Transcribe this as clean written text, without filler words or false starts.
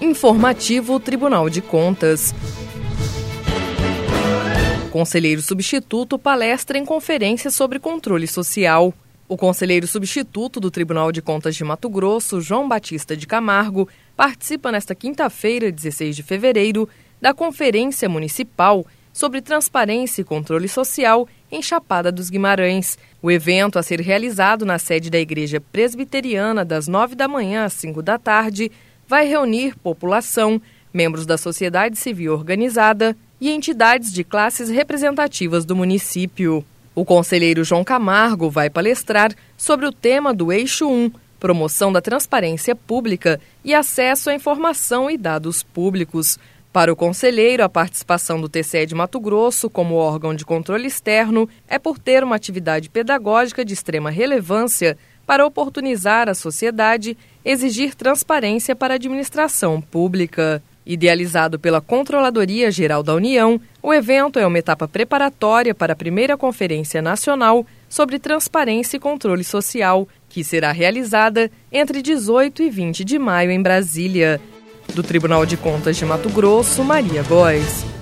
Informativo Tribunal de Contas. Conselheiro substituto palestra em conferência sobre controle social. O conselheiro substituto do Tribunal de Contas de Mato Grosso, João Batista de Camargo, participa nesta quinta-feira, 16 de fevereiro, da Conferência Municipal sobre Transparência e Controle Social em Chapada dos Guimarães. O evento, a ser realizado na sede da Igreja Presbiteriana das 9 da manhã às 5 da tarde, vai reunir população, membros da sociedade civil organizada e entidades de classes representativas do município. O conselheiro João Camargo vai palestrar sobre o tema do Eixo 1, promoção da transparência pública e acesso à informação e dados públicos. Para o conselheiro, a participação do TCE de Mato Grosso como órgão de controle externo é por ter uma atividade pedagógica de extrema relevância para oportunizar à sociedade exigir transparência para a administração pública. Idealizado pela Controladoria Geral da União, o evento é uma etapa preparatória para a primeira Conferência Nacional sobre Transparência e Controle Social, que será realizada entre 18 e 20 de maio em Brasília. Do Tribunal de Contas de Mato Grosso, Maria Góes.